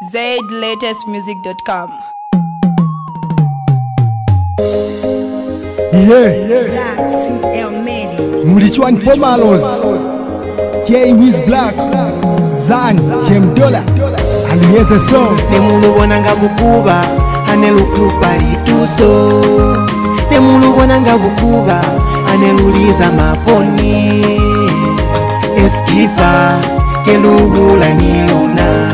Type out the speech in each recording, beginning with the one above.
zlatestmusic.com. Black CL Manage. Mulichwani Pomalos, K Wiz Black, Zan, Jem Dollar, and here's a song. Nemulu wananga bukuba, anelukupa lituso. Nemulu wananga bukuba, aneluliza mafoni. Eskifa, kelubula niluna.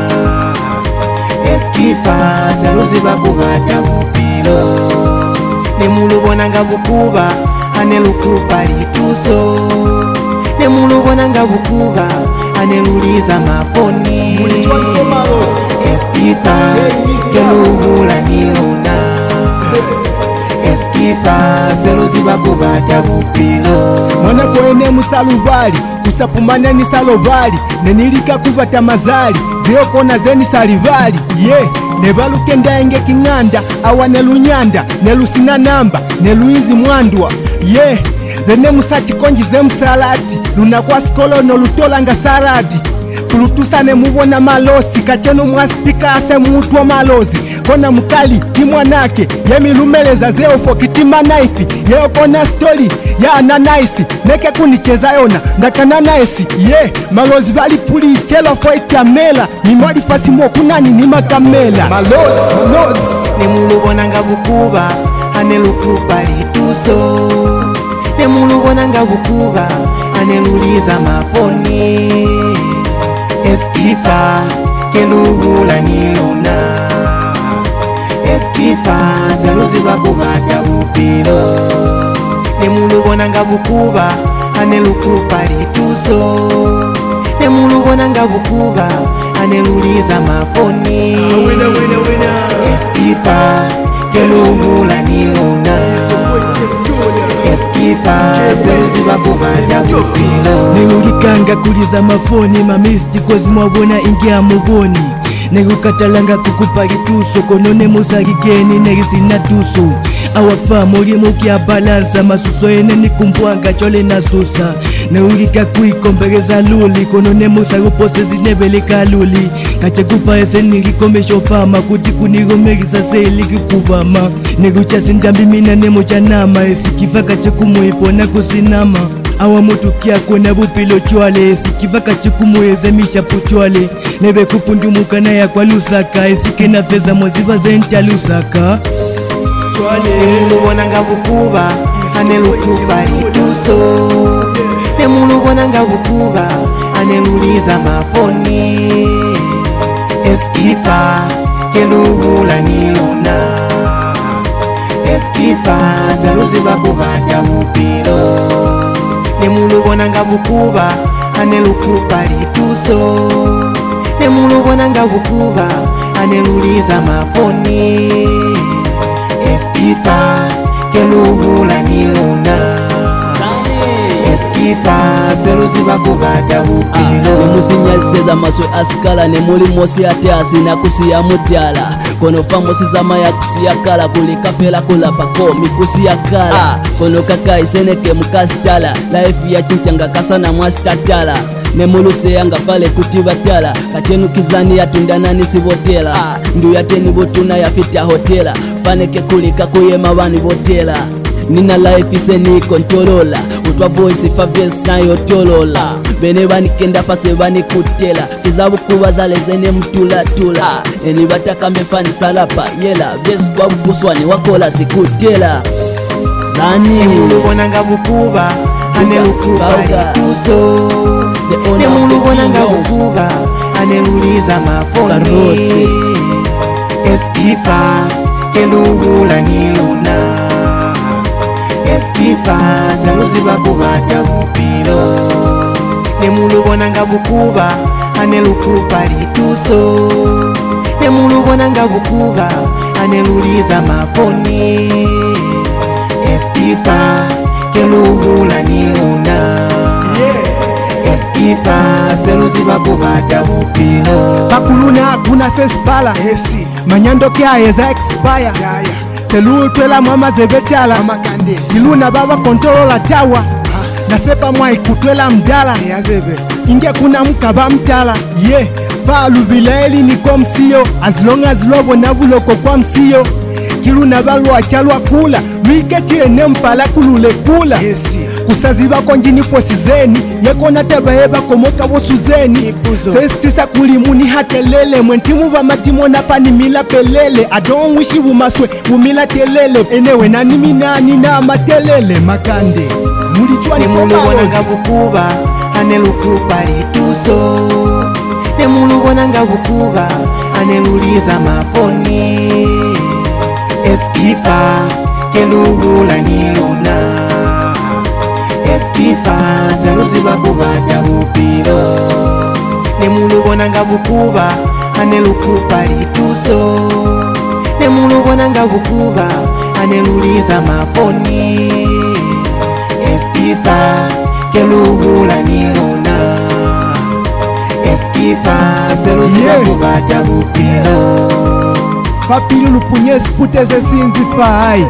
Eskifa, seluzi bakubata bupilo. Nemulu wananga bukuba, anelukupa lituso. Nemulu wananga bukuba, aneluliza mafoni. Eskifa, kelubula niluna. Eskifa, seluzi bakubata bupilo. Mwana koene musalubali, kusapumanya ni salobali. Nenilika kuvata mazali, ziokona zeni salivali. Nebaluke ndaenge kinganda, awa nelunyanda, nelusina namba, neluizi mwandwa. Zene musachi konji ze msalati, lunakwa skolo no lutolanga saladi. Kulutusane mubona malosi, kacheno mwaspika ase mutwa malozi. Kona mukali, kimwanake, yemilumeleza zeo fokitima naifi. Yeo kona story, ya ananaisi, neke kunicheza yona, ndakana naisi. Malozi bali puli, chelo foiti ya mela. Nimwadi fasi mwokunani ni makamela. Malozi. Nemulu wananga bukuba, anelukupa lituso. Nemulu wananga bukuba, aneluliza mafoni. Eskifa, kelubula niluna. Eskifa, seluzi bakubata bupilo. Nemulu wananga bukuba, anelukupa lituso. Nemulu wananga bukuba, aneluliza mafoni. Eskifa, kelubula niluna. Eskifa, seluzi bakubata bupilo. Negukikanga kuliza mafoni mamisti kozi mwabona ingia muboni. Negukatalanga kukupa lituso konone musagigeni negisina tuso. Awafa muli mukia balansa masuso ene nikumbwanga chole na susa. Neulika kuikombegeza luli konone musagupose zinebeleka luli. Kache kufa ese nilikomesho fama kuti kunigomegisa seli kikubama. Negucha sindambi mina nemo chanama esikifa kache kumuipona kusinama. Awa mutu kia kona bupilo chwale esikiva kachikumueze misha puchwale. Nebe kupundumuka na ya kwa lusaka esike na feza moziva zenta lusaka chwale. Nemulu wananga bukuba, anelukupa lituso. Nemulu wananga bukuba, aneluliza mafoni. Eskifa, kelubula niluna. Eskifa, seluzi bakubata bupilo. Nemulu wananga bukuba, anelukupa lituso. Nemulu wananga bukuba, aneluliza mafoni. Eskifa, kelubula niluna. Eskifa, seluzi bakubata bupilo. Nemusinyazeza maswe askala nemuli mosi ate asina kusiya mutyala. Kono famosi zama ya kusiya kala kulika fela kulapa komi kusiya kala. Kono kaka iseneke mukastala life ya chinchanga kasana mwastatala. Nemuluse yanga fale kutibatala katenu kizani ya tundana nisibotela. Ndu yateni botuna ya fita hotela faneke kulika kuyema bani botela. Nina life iseni kontorola utwa voice faves na yotolola. Bene bani kenda pase bani kutela kizabu kuba zale zene mtula tula. Eni bataka mefani salapa yela bes kwa buswani wakola sikutela. Zani Nemulu wananga bukuba, anelukupa lituso. Nemulu wananga bukuba, aneluliza mafoni. Eskifa, kelubula niluna. Eskifa, seluzi bakubata bupilo. Nemulu wananga bukuba, anelukupa lituso. Nemulu wananga bukuba, aneluliza mafoni. Eskifa, kelubula niluna. Eskifa, seluzi bakubata bupilo. Pakuluna hakuna sespala. Manyando kia eza expire. Selu twela mama zebetala. Iluna baba kontrola tawa. nasepa mwai kutwela mdala inge kuna mkaba mtala falubila eli niko msiyo as long as lobo na buloko kwa msiyo kiluna balwa chalwa kula lwiketile ne mpala kulule kula kusaziba konjini fosi zeni yekona tebaheba komoka bosu zeni sestisa kulimuni hatelele mwentimu bamatimo napani mila pelele adon wishi bumaswe bumila telele enewe nanimi nani na matelele makande mulichwa ni mulubonanga bukuba anelukupa lituso nemulubonanga bukuba aneluliza mafoni eskifa kelubula niluna eskifa seluziba kubata bupilo nemulubonanga bukuba anelukupa lituso nemulubonanga bukuba aneluliza mafoni eskifa kelubula niluna eskifa seluziba kubata bupilo papili lupunye spute ze sinzi fai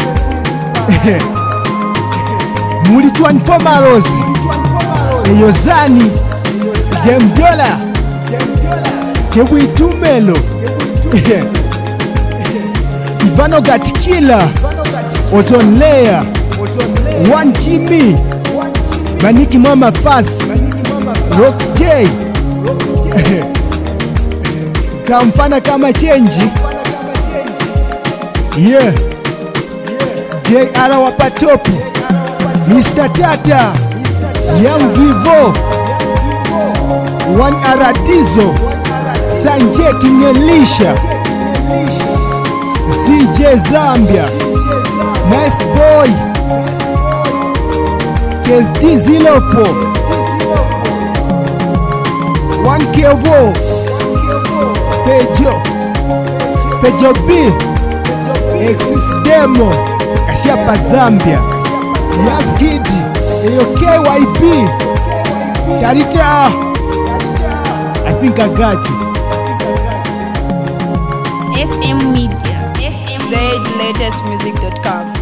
mulichwa nfomalozi eyozani jemdola kebwitumelo Ivano Gatkila Ozonlea One Jimmy Maniki Mama Fast Rock J Kampana kama chenji JR Wapatopu Mr. Tata Young Givo One Aratizo Sanje Kingelisha CJ Zambia Nice Boy KSD Zilofo One Kevo Sejo B Exis Demo Kashapa Zambia Yas Kidi KYB Tarita I think I got you. SM Media. ZLatestmusic.com